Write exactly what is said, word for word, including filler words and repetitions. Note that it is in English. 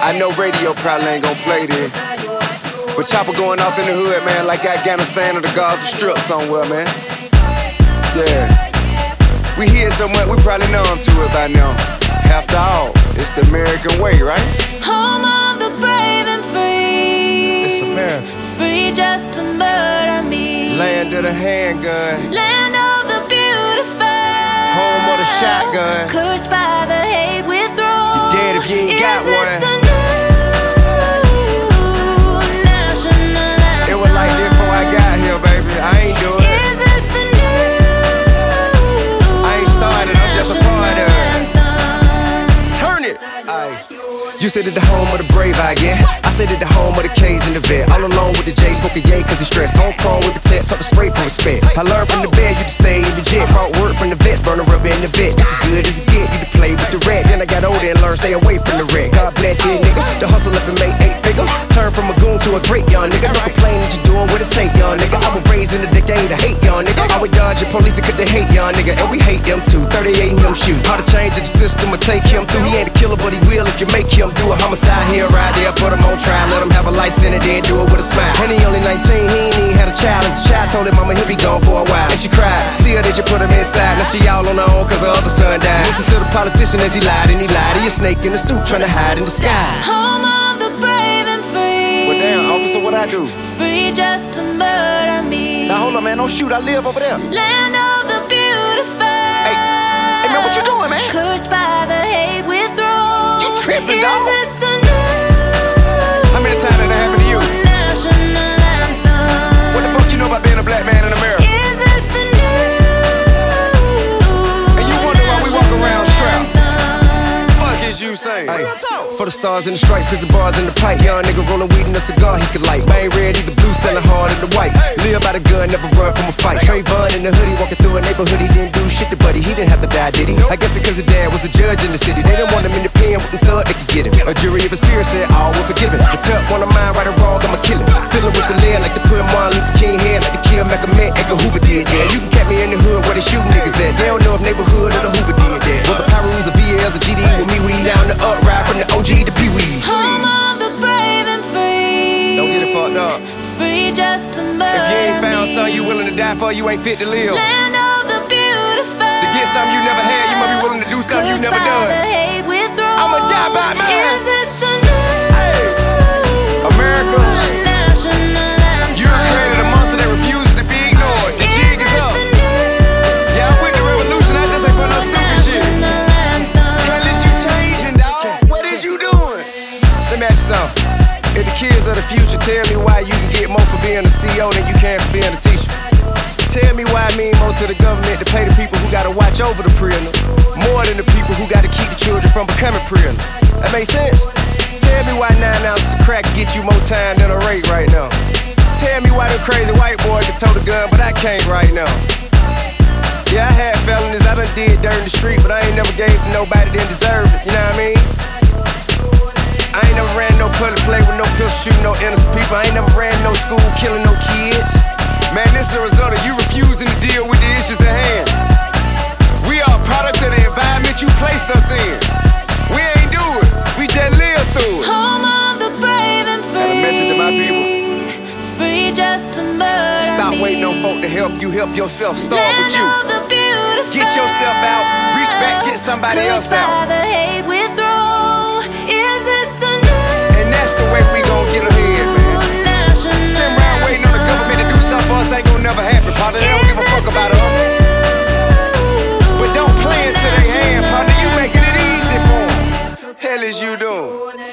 I know radio probably ain't gon' play this, but chopper going off in the hood, man, like Afghanistan or the Gaza Strip somewhere, man. Yeah. We hear so much, we probably know them to it by now. After all, it's the American way, right? Home of the brave and free. It's America. Free just to murder me. Land of the handgun. Land of the beautiful. Home of the shotgun. Cursed by the hate we throw. You dead if you ain't got Is this one. the new national anthem? It was like this before I got here, baby. I ain't do it. Is this the new I ain't started, I'm just a part of it. anthem? Turn it. Aye. You said it the home of the brave, I get. I said it the home of the K's and the vet. All alone with the J, smoking yay cause he stressed. Home chrome with the text, up the spray for respect. I learned from the bed, you to stay in the jet. Brought word from the vets, burn a rubber in the vet. It's as good as it get, you to play with the red. Then I got older and learned, stay away from the red. God bless you, nigga. The hustle up and make eight figure. Turn from a goon to a great young nigga. No complain that you doing what it take, young nigga. I was raised in the decade of hate, young nigga. I would dodge the police cause they hate young nigga. And we hate them too, thirty-eight and him shoot. How to change the system or take him through. He ain't a killer but he will if you make him do a homicide here, right there. Put him on trial, let him have a life sentence, then do it with a smile. And he only nineteen, he ain't even had a child. As a child told him mama he'll be gone for a while. And she cried, still did you put him inside. Now she all on her own cause her other son died. Listen to the politician as he lied and he lied. He a snake in a suit trying to hide in the sky. Home of the brave and free. Well damn, officer, what I do? Free just to murder me. Now hold on, man, don't shoot, I live over there. Land of the beautiful. Hey, hey man, what you doing, man? Cursed by the hate we throw. You tripping, Is dog? this the new How many times did that happen to you? national anthem? What the fuck you know about being a black man in America? Is this the new And you wonder why we walk around strapped? anthem? Fuck is you saying? Hey, for the stars in the stripe, prison bars in the pipe. Young nigga rolling weed in a cigar he could light. Spain red, either blue, selling hard in the white. Live by the gun, never run from a fight. Trayvon in the hoodie, walking through a neighborhood. He didn't do shit to buddy, he didn't have to die, did he? I guess it cause his dad was a judge in the city. They didn't want him in the pen, wouldn't thought they could get him. A jury of his peers said all were forgiven. The tuck one of mine, right or wrong, I'ma kill him. Fill him with the lead like to put Martin Luther King head, like to kill Malcolm X, Edgar Hoover did, yeah. You can catch me in the hood where they shooting niggas at. They don't know if neighborhood or the Hoover did that. Whether Pyrus or V Ls or G D with me, we down the up ride from the O G to Pee Wee's. Home of the brave and free. Don't get it fucked up. Free just to murder If you ain't found me. something you willing to die for, you ain't fit to live. Land of the beautiful. To get something you never had, you must be willing to do something you never done. I'ma die by mine. Is this the new Hey, America, national anthem? you done created a monster that refuses to be ignored. The jig is up. Yeah, I'm with the revolution, I just ain't for no stupid shit. Can't let you changing, dog. What is you doing? Let me ask you something. If the kids of the future tell me why you can get more for being a C E O than you can for being a teacher, tell me why I mean more to the government to pay the people who gotta watch over the prisoner more than the people who gotta keep the children from becoming prisoner. That make sense? Tell me why nine ounces of crack get you more time than a rape right now. Tell me why them crazy white boys can tote a gun, but I can't right now. Yeah, I had felonies, I done did dirt in the street, but I ain't never gave to nobody that didn't deserve it, you know what I mean? I ain't never ran no public play with no pistol shooting no innocent people. I ain't never ran no school killing no kids. Man, this is a result of you refusing to deal with the issues at hand. We are a product of the environment you placed us in. We ain't do it, we just live through it. Home of the brave and free. Got a message to my people. Free just to murder Stop me. waiting on folk to help you, help yourself. Start Land with you. of the beautiful. Get yourself out, reach back, get somebody else Cursed out. by the hate we throw. Is this the new And that's the way we gon' get ahead, man. national Sitting around waiting on the government to do something for us ain't gonna never happen, partner. They don't give a fuck about us. But don't play into their hand, partner. You making it easy for them. Hell is you doing?